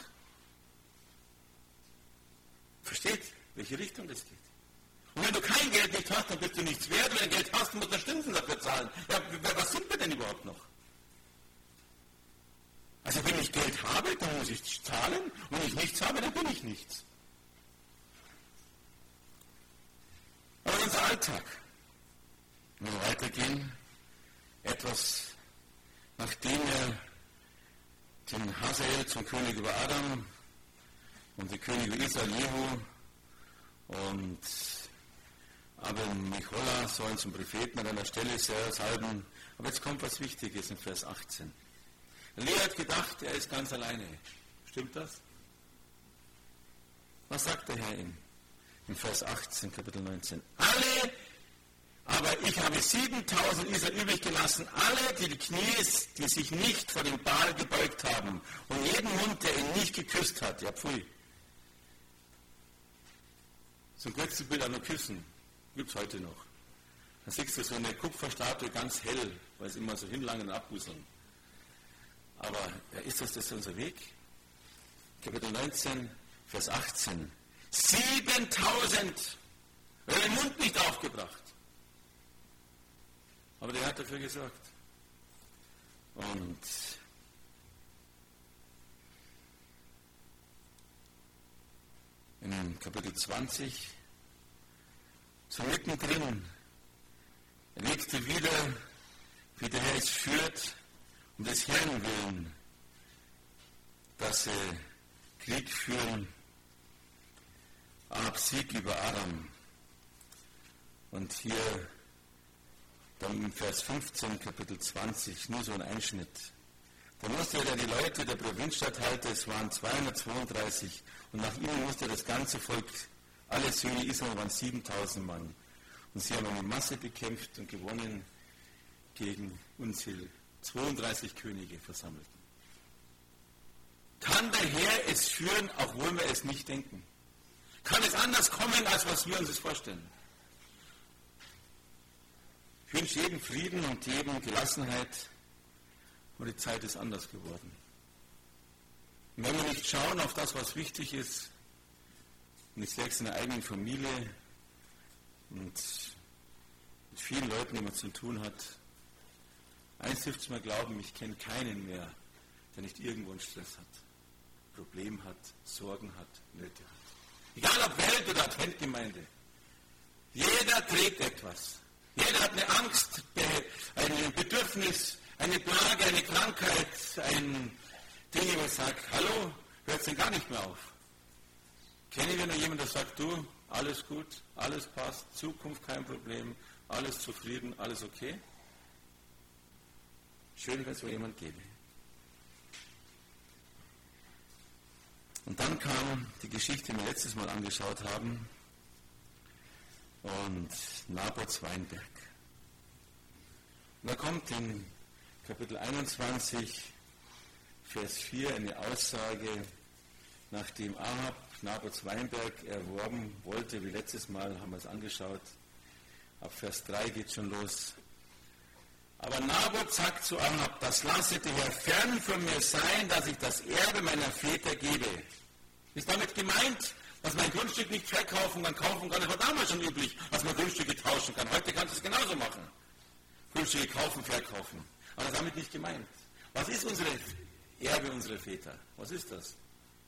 Versteht, welche Richtung das geht? Und wenn du kein Geld nicht hast, dann bist du nichts wert. Wenn du Geld hast, musst du Zinsen dafür zahlen. Ja, was sind wir denn überhaupt noch? Also wenn ich Geld habe, dann muss ich zahlen. Und wenn ich nichts habe, dann bin ich nichts. Aber unser Alltag, wenn wir weitergehen, etwas, nachdem er den Hazael zum König über Adam und die Könige Israel Jehu und Abel-Mechola sollen zum Propheten an einer Stelle salben. Aber jetzt kommt was Wichtiges in Vers achtzehn. Elia hat gedacht, er ist ganz alleine. Stimmt das? Was sagt der Herr ihm? In Vers achtzehn, Kapitel neunzehn. Alle, aber ich habe siebentausend Israel übrig gelassen, alle, die die Knie, die sich nicht vor dem Baal gebeugt haben und jeden Mund, der ihn nicht geküsst hat. Ja, pfui. So ein Götzenbild an nur Küssen gibt es heute noch. Da siehst du so eine Kupferstatue ganz hell, weil es immer so hinlangen und abbuseln. Aber ja, ist das, das unser Weg? Kapitel neunzehn, Vers achtzehn. siebentausend, er hat den Mund nicht aufgebracht. aufgebracht. Aber der hat dafür gesorgt. Und wenn du kein Geld nicht hast, dann bist du nichts wert. Wenn du es günstig kriegst, warum nicht? Aber was sind wir denn überhaupt noch? Also wenn ich Geld habe, dann muss ich zahlen. Und wenn ich nichts habe, dann bin ich nichts. Aber ist das, das unser Weg? Kapitel neunzehn, Vers achtzehn. siebentausend, er hat den Mund nicht aufgebracht. Aber der hat dafür gesorgt. Und in Kapitel zwanzig, so mittendrin, erlebst du wieder, wie der Herr es führt, um des Herrn willen, dass sie Krieg führen, Ahab Sieg über Aram. Und hier dann im Vers fünfzehn, Kapitel zwanzig, nur so ein Einschnitt. Da musste er die Leute der Provinzstatthalter, es waren zweihundertzweiunddreißig, und nach ihnen musste das ganze Volk, alle Söhne Israel waren siebentausend Mann. Und sie haben eine Masse bekämpft und gewonnen gegen Unzähl, zweiunddreißig Könige versammelten. Kann der Herr es führen, auch wollen wir es nicht denken? Kann es anders kommen, als was wir uns das vorstellen? Ich wünsche jedem Frieden und jedem Gelassenheit, und die Zeit ist anders geworden. Und wenn wir nicht schauen auf das, was wichtig ist, und ich sehe es in der eigenen Familie und mit vielen Leuten, die man zu tun hat, eins dürft ihr mir glauben, ich kenne keinen mehr, der nicht irgendwo einen Stress hat, Problem hat, Sorgen hat, Nöte hat. Egal ob Welt- oder Adventgemeinde. Jeder trägt etwas. Jeder hat eine Angst, ein Bedürfnis, eine Plage, eine Krankheit, ein Ding, wo ich sage, hallo, hört es denn gar nicht mehr auf? Kennen wir noch jemanden, der sagt, du, alles gut, alles passt, Zukunft kein Problem, alles zufrieden, alles okay? Schön, wenn es so jemand gäbe. Und dann kam die Geschichte, die wir letztes Mal angeschaut haben, und Nabots Weinberg. Und da kommt in Kapitel einundzwanzig, Vers vier eine Aussage, nachdem Ahab Nabots Weinberg erworben wollte, wie letztes Mal haben wir es angeschaut, ab Vers drei geht schon los. Aber Nabot sagt zu Ahab, das lasse der Herr fern von mir sein, dass ich das Erbe meiner Väter gebe. Ist damit gemeint, dass man ein Grundstück nicht verkaufen kann, kaufen kann? Das war damals schon üblich, dass man Grundstücke tauschen kann. Heute kannst du es genauso machen. Grundstücke kaufen, verkaufen. Aber das ist damit nicht gemeint. Was ist unsere Erbe unserer Väter? Was ist das?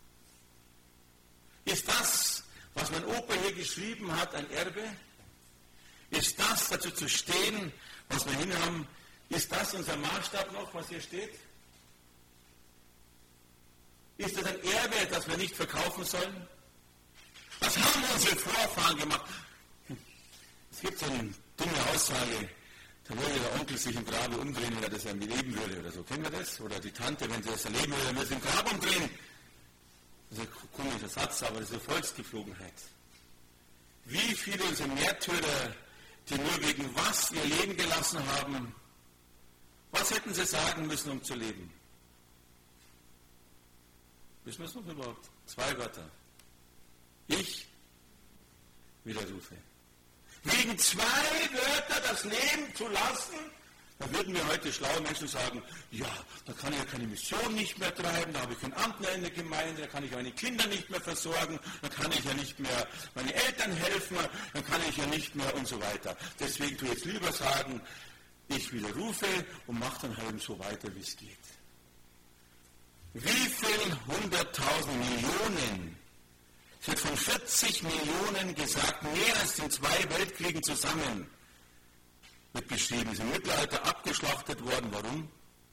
Ist das, was mein Opa hier geschrieben hat, ein Erbe? Ist das, dazu zu stehen, was wir hin haben, ist das unser Maßstab noch, was hier steht? Ist das ein Erbe, das wir nicht verkaufen sollen? Was haben unsere Vorfahren gemacht? Es gibt so eine dumme Aussage, da würde der Onkel sich im Grabe umdrehen, wenn er das erleben würde oder so. Kennen wir das? Oder die Tante, wenn sie das erleben würde, dann würde sie im Grab umdrehen. Das ist ein komischer Satz, aber das ist eine Volksgeflogenheit. Wie viele unserer Märtyrer, die nur wegen was ihr Leben gelassen haben, was hätten sie sagen müssen, um zu leben? Wissen wir es noch überhaupt? Zwei Wörter. Ich widerrufe. Wegen zwei Wörter das Leben zu lassen, da würden wir heute schlaue Menschen sagen, ja, da kann ich ja keine Mission nicht mehr treiben, da habe ich kein Amt mehr in der Gemeinde, da kann ich meine Kinder nicht mehr versorgen, da kann ich ja nicht mehr meine Eltern helfen, dann kann ich ja nicht mehr und so weiter. Deswegen tue ich jetzt lieber sagen, ich widerrufe und mache dann halt so weiter, wie es geht. Wie viel hunderttausend Millionen? Es wird von vierzig Millionen gesagt, mehr als in zwei Weltkriegen zusammen wird beschrieben. Ist im Mittelalter abgeschlachtet worden. Warum?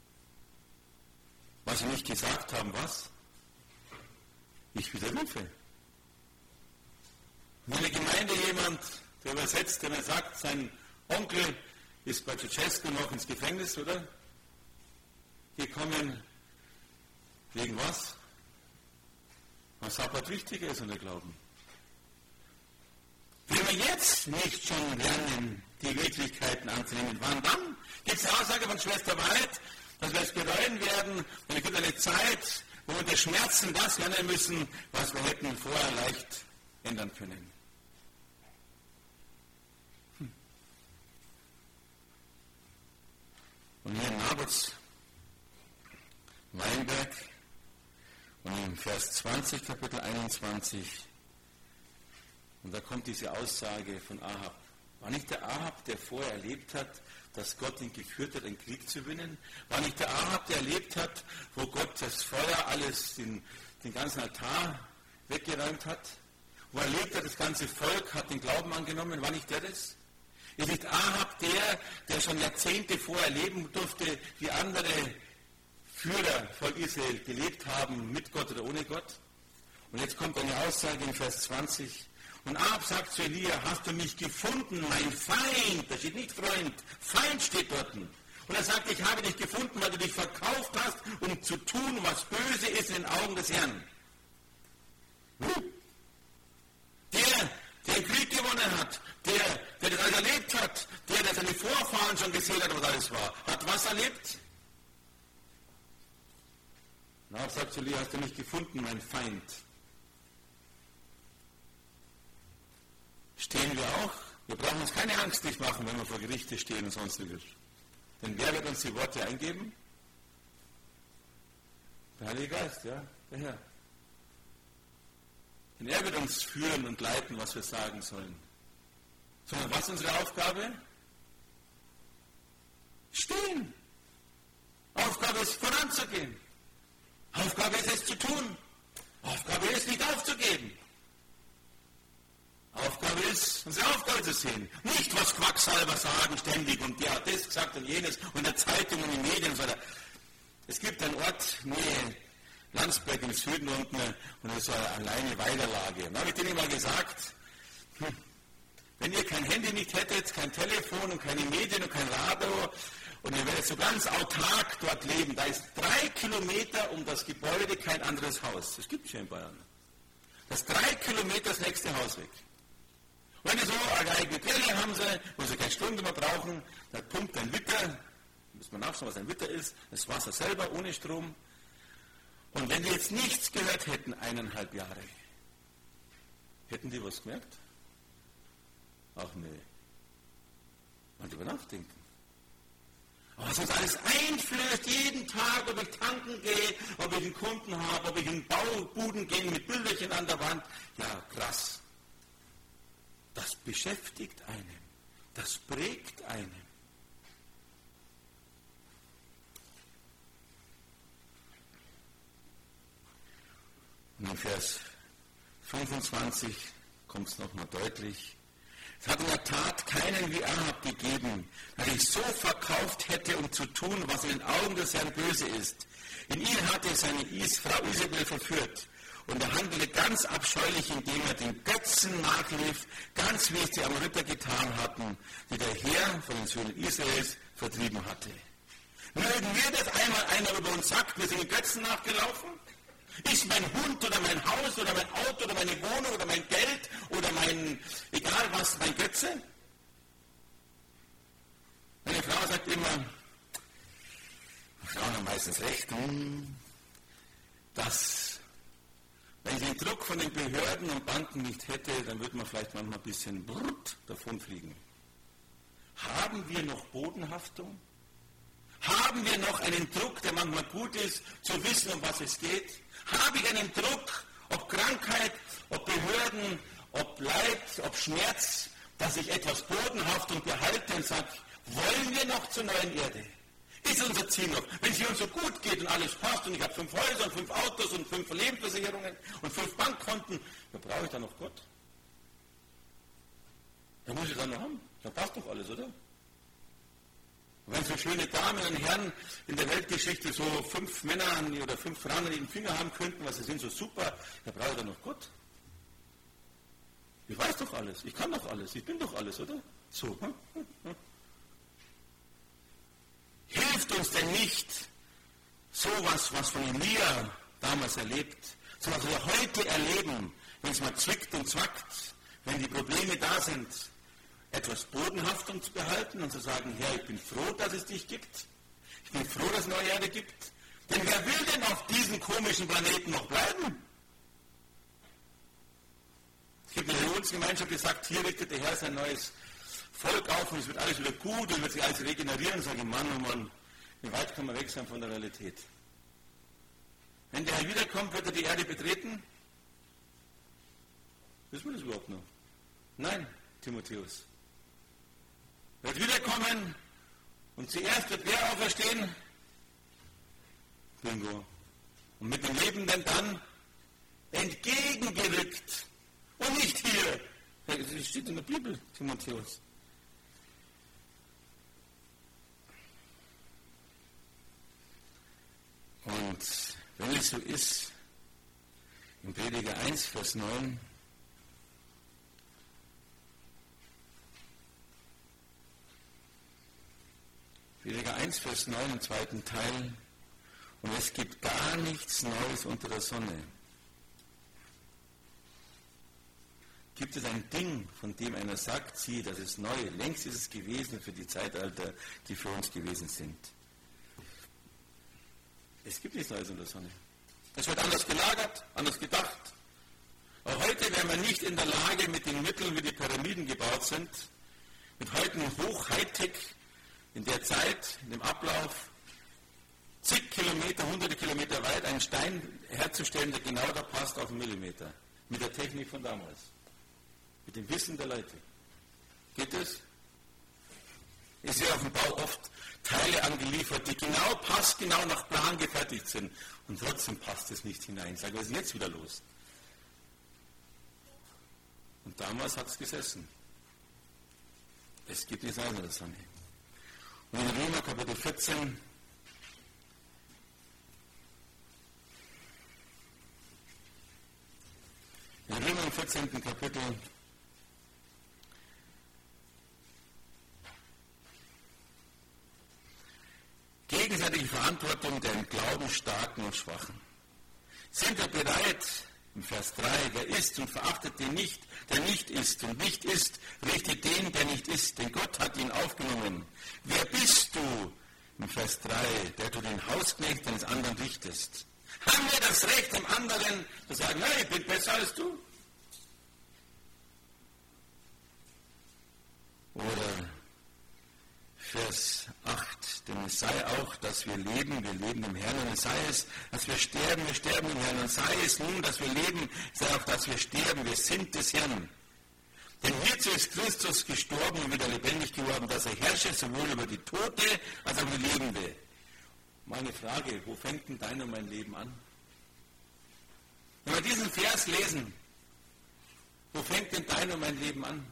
Weil sie nicht gesagt haben, was? Ich widerrufe. Wenn in der Gemeinde jemand, der übersetzt, der mir sagt, sein Onkel ist bei Ceausescu noch ins Gefängnis, oder? Gekommen. Wegen was? Was Sabbat wichtiger ist, und wir glauben. Wenn wir jetzt nicht schon lernen, die Wirklichkeiten anzunehmen, wann dann? Gibt es die Aussage von Schwester Weid, dass wir es bereuen werden, und es gibt eine Zeit, wo wir unter Schmerzen das lernen müssen, was wir hätten vorher leicht ändern können. Hm. Und hier in Nabots Weinberg, und im Vers zwanzig, Kapitel einundzwanzig, und da kommt diese Aussage von Ahab. War nicht der Ahab, der vorher erlebt hat, dass Gott ihn geführt hat, einen Krieg zu gewinnen? War nicht der Ahab, der erlebt hat, wo Gott das Feuer, alles, den, den ganzen Altar weggeräumt hat? Wo er erlebt hat, das ganze Volk hat den Glauben angenommen? War nicht der das? Ist nicht Ahab der, der schon Jahrzehnte vorher erleben durfte, wie andere Führer von Israel gelebt haben, mit Gott oder ohne Gott? Und jetzt kommt eine Aussage in Vers zwanzig. Und Ahab sagt zu Elia, hast du mich gefunden, mein Feind? Da steht nicht Freund, Feind steht dort. Und er sagt, ich habe dich gefunden, weil du dich verkauft hast, um zu tun, was böse ist in den Augen des Herrn. Hm? Der, der den Krieg gewonnen hat, der, der das alles erlebt hat, der, der seine Vorfahren schon gesehen hat, was alles war, hat was erlebt? Und Ahab sagt zu Elia, hast du mich gefunden, mein Feind? Stehen wir auch? Wir brauchen uns keine Angst nicht machen, wenn wir vor Gerichte stehen und sonstiges. Denn wer wird uns die Worte eingeben? Der Heilige Geist, ja, der Herr. Denn er wird uns führen und leiten, was wir sagen sollen. Sondern was ist unsere Aufgabe? Stehen. Aufgabe ist, voranzugehen. Aufgabe ist, es zu tun. Aufgabe ist, nicht aufzugeben. Aufgabe ist, unsere Aufgabe zu sehen. Nicht, was Quacksalber sagen ständig und der hat das gesagt und jenes und in der Zeitung und in den Medien und so weiter. Es gibt einen Ort, Nähe Landsberg im Süden unten, und das ist eine alleine Weilerlage. Da habe ich denen mal gesagt, hm, wenn ihr kein Handy nicht hättet, kein Telefon und keine Medien und kein Radio und ihr werdet so ganz autark dort leben, da ist drei Kilometer um das Gebäude kein anderes Haus. Das gibt es hier in Bayern. Das ist drei Kilometer das nächste Haus weg. Und wenn die so eine eigene Quelle haben sie, wo sie keine Stunde mehr brauchen, da pumpt ein Witter, muss man nachschauen, was ein Witter ist, das Wasser selber ohne Strom. Und wenn die jetzt nichts gehört hätten, eineinhalb Jahre, hätten die was gemerkt? Ach nee. Mal drüber nachdenken. Aber was uns alles einflößt, jeden Tag, ob ich tanken gehe, ob ich einen Kunden habe, ob ich in Baubuden gehe mit Bilderchen an der Wand, ja krass. Das beschäftigt einen. Das prägt einen. Und in Vers fünfundzwanzig kommt es nochmal deutlich. Es hat in der Tat keinen wie Ahab gegeben, der sich so verkauft hätte, um zu tun, was in den Augen des Herrn böse ist. In ihn hatte seine Is, Frau Isabel verführt. Und er handelte ganz abscheulich, indem er den Götzen nachlief, ganz wie es die Amoriter getan hatten, die der Herr von den Söhnen Israels vertrieben hatte. Mögen wir, dass einmal einer über uns sagt, wir sind den Götzen nachgelaufen? Ist mein Hund oder mein Haus oder mein Auto oder meine Wohnung oder mein Geld oder mein, egal was, mein Götze? Meine Frau sagt immer, Frauen haben meistens recht, dass, wenn sie den Druck von den Behörden und Banken nicht hätte, dann würde man vielleicht manchmal ein bisschen brrrt davonfliegen. Haben wir noch Bodenhaftung? Haben wir noch einen Druck, der manchmal gut ist, zu wissen, um was es geht? Habe ich einen Druck, ob Krankheit, ob Behörden, ob Leid, ob Schmerz, dass ich etwas bodenhaft und behalte und sage, wollen wir noch zur neuen Erde? Ist unser Ziel noch, wenn es uns so gut geht und alles passt und ich habe fünf Häuser und fünf Autos und fünf Lebensversicherungen und fünf Bankkonten, dann brauche ich dann noch Gott? Dann muss ich dann noch haben. Dann passt doch alles, oder? Und wenn so schöne Damen und Herren in der Weltgeschichte so fünf Männer oder fünf Frauen an den Finger haben könnten, was sie sind, so super, dann brauche ich dann noch Gott. Ich weiß doch alles, ich kann doch alles, ich bin doch alles, oder? So. Hm? Hm? Hm? Hilft uns denn nicht sowas, was von Elia damals erlebt, so was wir heute erleben, wenn es mal zwickt und zwackt, wenn die Probleme da sind, etwas Bodenhaftung zu behalten und zu sagen, Herr, ich bin froh, dass es dich gibt. Ich bin froh, dass es neue Erde gibt. Denn wer will denn auf diesem komischen Planeten noch bleiben? Es gibt eine Religionsgemeinschaft, die sagt, hier richtet der Herr sein neues Volk auf und es wird alles wieder gut und wird sich alles regenerieren. Sage ich, Mann, oh Mann, wie weit kann man weg sein von der Realität? Wenn der Herr wiederkommt, wird er die Erde betreten? Wissen wir das überhaupt noch? Nein, Timotheus. wird wiederkommen und zuerst wird wer auferstehen? Bingo. Und mit dem Lebenden dann entgegengerückt. Und nicht hier. Das steht in der Bibel, Timotheus. Und wenn es so ist, in Prediger eins, Vers neun, Prediger eins, Vers neun im zweiten Teil, und es gibt gar nichts Neues unter der Sonne. Gibt es ein Ding, von dem einer sagt, siehe, das ist neu, längst ist es gewesen für die Zeitalter, die für uns gewesen sind. Es gibt nichts Neues unter der Sonne. Es wird anders gelagert, anders gedacht. Auch heute wären wir nicht in der Lage, mit den Mitteln, wie die Pyramiden gebaut sind, mit heutigen Hoch-Hightech, in der Zeit, in dem Ablauf, zig Kilometer, hunderte Kilometer weit einen Stein herzustellen, der genau da passt auf einen Millimeter. Mit der Technik von damals. Mit dem Wissen der Leute. Geht es? Es wird auf dem Bau oft Teile angeliefert, die genau passt, genau nach Plan gefertigt sind. Und trotzdem passt es nicht hinein. Sag, was ist denn jetzt wieder los? Und damals hat es gesessen. Es gibt nichts anderes, das Sonne. Und in Römer Kapitel vierzehn, in Römer im vierzehnten Kapitel, gegenseitige Verantwortung der im Glauben Starken und Schwachen. Sind wir bereit, im Vers drei, wer ist und verachtet den nicht, der nicht ist, und nicht ist, richtet den, der nicht ist, denn Gott hat ihn aufgenommen. Wer bist du, im Vers drei, der du den Hausknecht eines anderen richtest? Haben wir das Recht, dem anderen zu sagen, nein, ich bin besser als du? Oder Vers acht, denn es sei auch, dass wir leben, wir leben im Herrn, und es sei es, dass wir sterben, wir sterben im Herrn, und sei es nun, dass wir leben, sei auch, dass wir sterben, wir sind des Herrn. Denn hierzu ist Christus gestorben und wieder lebendig geworden, dass er herrsche, sowohl über die Tote als auch über die Lebende. Meine Frage, wo fängt denn dein und mein Leben an? Wenn wir diesen Vers lesen, wo fängt denn dein und mein Leben an?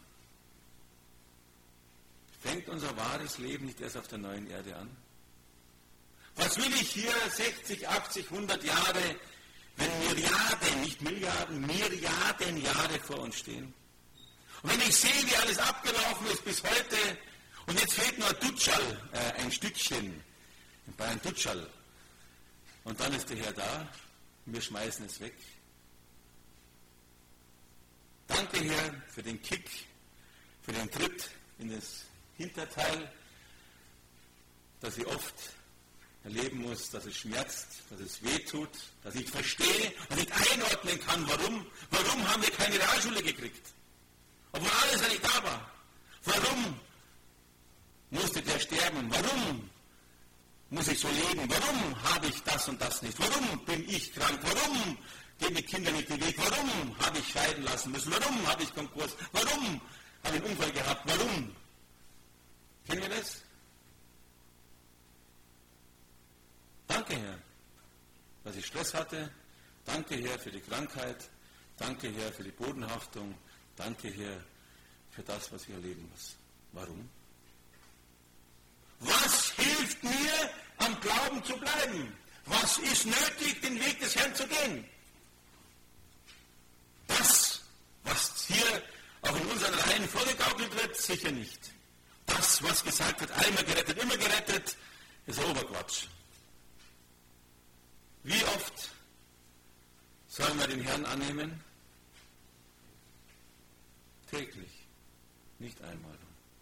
Fängt unser wahres Leben nicht erst auf der neuen Erde an? Was will ich hier sechzig, achtzig, hundert Jahre, wenn Milliarden, nicht Milliarden, Milliarden Jahre vor uns stehen? Und wenn ich sehe, wie alles abgelaufen ist bis heute, und jetzt fehlt nur ein Dutschall, äh, ein Stückchen, bei einem Dutschall, und dann ist der Herr da, und wir schmeißen es weg. Danke, Herr, für den Kick, für den Tritt in das Hinterteil, dass ich oft erleben muss, dass es schmerzt, dass es wehtut, dass ich verstehe und nicht einordnen kann, warum. Warum haben wir keine Realschule gekriegt? Obwohl alles eigentlich da war. Warum musste der sterben? Warum muss ich so leben? Warum habe ich das und das nicht? Warum bin ich krank? Warum gehen die Kinder nicht den Weg? Warum habe ich scheiden lassen müssen? Warum habe ich Konkurs? Warum habe ich einen Unfall gehabt? Warum? Kennen wir das? Danke, Herr, dass ich Stress hatte. Danke, Herr, für die Krankheit. Danke, Herr, für die Bodenhaftung. Danke, Herr, für das, was ich erleben muss. Warum? Was hilft mir, am Glauben zu bleiben? Was ist nötig, den Weg des Herrn zu gehen? Das, was hier auch in unseren Reihen vorgegaukelt wird, sicher nicht. Das, was gesagt wird, einmal gerettet, immer gerettet, ist Oberquatsch. Wie oft sollen wir den Herrn annehmen? Täglich, nicht einmal.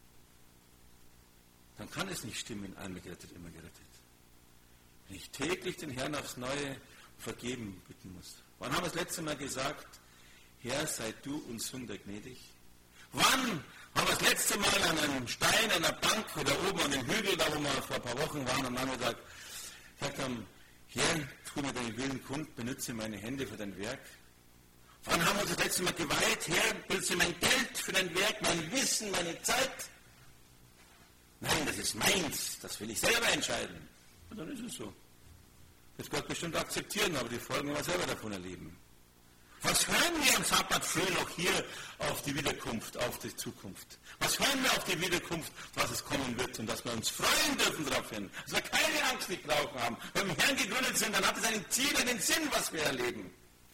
Dann kann es nicht stimmen, einmal gerettet, immer gerettet. Wenn ich täglich den Herrn aufs Neue vergeben bitten muss. Wann haben wir das letzte Mal gesagt, Herr, sei du uns Sünder gnädig? Wann haben wir das letzte Mal an einem Stein, an einer Bank oder oben an dem Hügel, da wo wir vor ein paar Wochen waren, am Nachmittag, gesagt haben, Herr, tu mir deinen Willen kund, benütze meine Hände für dein Werk. Wann haben wir uns das letzte Mal geweiht, Herr, benütze mein Geld für dein Werk, mein Wissen, meine Zeit? Nein, das ist meins, das will ich selber entscheiden. Und dann ist es so. Das wird Gott bestimmt akzeptieren, aber die Folgen werden wir selber davon erleben. Was hören wir am Sabbat früh noch hier auf die Wiederkunft, auf die Zukunft? Was hören wir auf die Wiederkunft, was es kommen wird und dass wir uns freuen dürfen darauf hin, dass wir keine Angst nicht brauchen haben. Wenn wir im Herrn gegründet sind, dann hat es ein Ziel, einen Sinn, was wir erleben.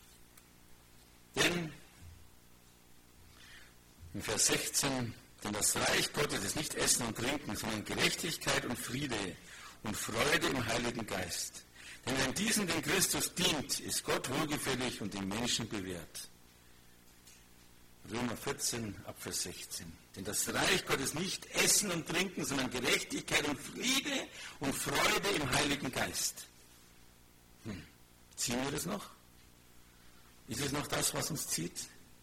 Denn in Vers sechzehn, denn das Reich Gottes ist nicht Essen und Trinken, sondern Gerechtigkeit und Friede und Freude im Heiligen Geist. Denn wenn diesen den Christus dient, ist Gott wohlgefällig und den Menschen bewährt. Römer vierzehn, ab Vers sechzehn. Denn das Reich Gottes ist nicht Essen und Trinken, sondern Gerechtigkeit und Friede und Freude im Heiligen Geist. Hm. Ziehen wir das noch? Ist es noch das, was uns zieht?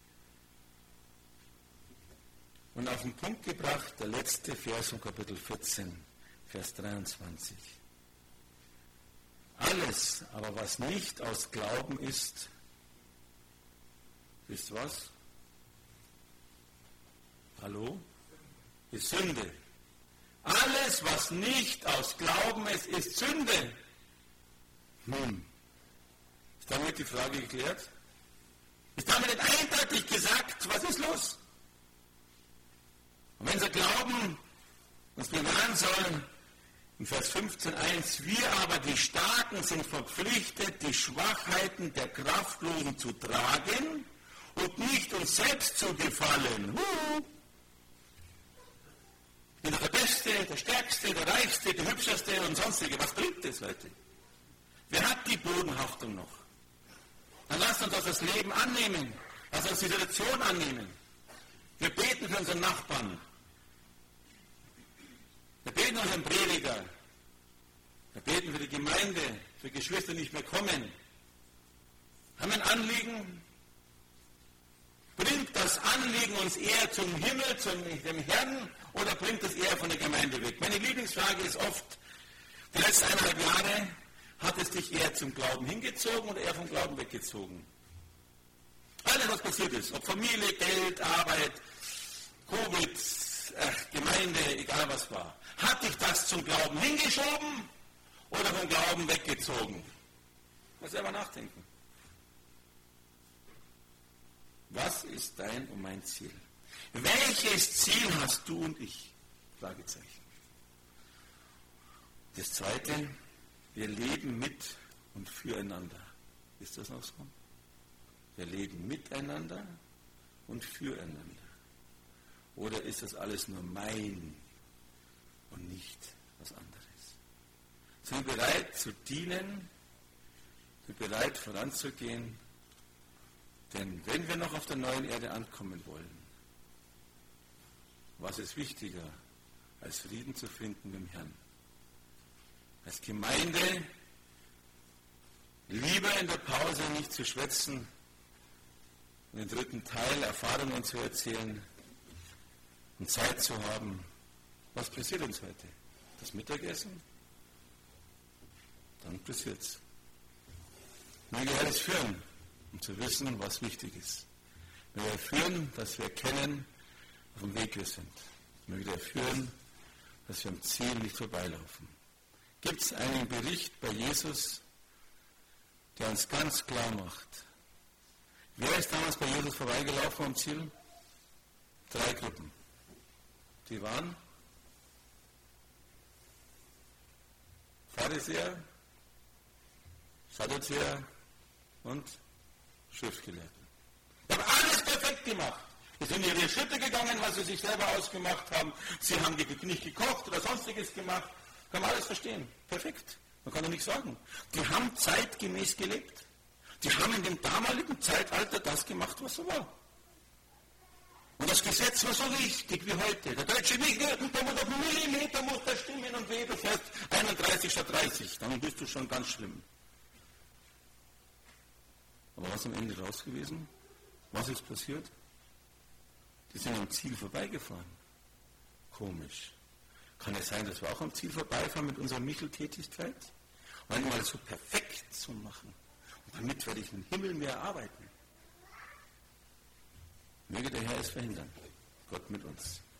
Und auf den Punkt gebracht, der letzte Vers von Kapitel vierzehn, Vers dreiundzwanzig. Alles, aber was nicht aus Glauben ist, ist was? Hallo? Ist Sünde. Alles, was nicht aus Glauben ist, ist Sünde. Hm. Ist damit die Frage geklärt? Ist damit nicht eindeutig gesagt, was ist los? Und wenn Sie glauben, uns bewahren sollen, in Vers fünfzehn eins, wir aber die Starken sind verpflichtet, die Schwachheiten der Kraftlosen zu tragen und nicht uns selbst zu gefallen. Huh. Ich bin doch der Beste, der Stärkste, der Reichste, der Hübscheste und sonstige. Was bringt das, Leute? Wer hat die Bodenhaftung noch? Dann lasst uns das Leben annehmen. Lasst uns die Situation annehmen. Wir beten für unseren Nachbarn. Wir beten für unseren Prediger. Wir beten für die Gemeinde, für Geschwister, die nicht mehr kommen. Haben wir ein Anliegen? Bringt das Anliegen uns eher zum Himmel, zum dem Herrn, oder bringt es eher von der Gemeinde weg? Meine Lieblingsfrage ist oft, die letzten eineinhalb Jahre, hat es dich eher zum Glauben hingezogen oder eher vom Glauben weggezogen? Alles, was passiert ist, ob Familie, Geld, Arbeit, Covid, äh, Gemeinde, egal was war. Hat dich das zum Glauben hingeschoben oder vom Glauben weggezogen? Mal selber nachdenken. Was ist dein und mein Ziel? Welches Ziel hast du und ich? Fragezeichen. Das Zweite, wir leben mit und füreinander. Ist das noch so? Wir leben miteinander und füreinander. Oder ist das alles nur mein und nicht was anderes? Sind wir bereit zu dienen? Sind wir bereit voranzugehen? Denn wenn wir noch auf der neuen Erde ankommen wollen, was ist wichtiger, als Frieden zu finden mit dem Herrn? Als Gemeinde lieber in der Pause nicht zu schwätzen und den dritten Teil Erfahrungen zu erzählen und Zeit zu haben. Was passiert uns heute? Das Mittagessen? Dann passiert's. Möge er es führen, um zu wissen, was wichtig ist. Möge er führen, dass wir erkennen, auf dem Weg wir sind. Möge er führen, dass wir am Ziel nicht vorbeilaufen. Gibt es einen Bericht bei Jesus, der uns ganz klar macht, wer ist damals bei Jesus vorbeigelaufen am Ziel? Drei Gruppen. Die waren Pharisäer, Sadduzäer und Schriftgelehrten. Die haben alles perfekt gemacht. Sie sind ihre Schritte gegangen, was sie sich selber ausgemacht haben. Sie haben nicht gekocht oder sonstiges gemacht. Kann man alles verstehen. Perfekt. Man kann doch nichts sagen. Die haben zeitgemäß gelebt. Die haben in dem damaligen Zeitalter das gemacht, was so war. Und das Gesetz war so wichtig wie heute. Der deutsche Winkel, der muss auf einen Millimeter muss da stimmen und weh, du fährst einunddreißig statt dreißig. Dann bist du schon ganz schlimm. Aber was am Ende raus gewesen? Was ist passiert? Die sind am Ziel vorbeigefahren. Komisch. Kann es sein, dass wir auch am Ziel vorbeifahren mit unserer Micheltätigkeit? Und einmal so perfekt zu machen. Und damit werde ich im Himmel mehr arbeiten. Möge der Herr es verhindern. Gott mit uns.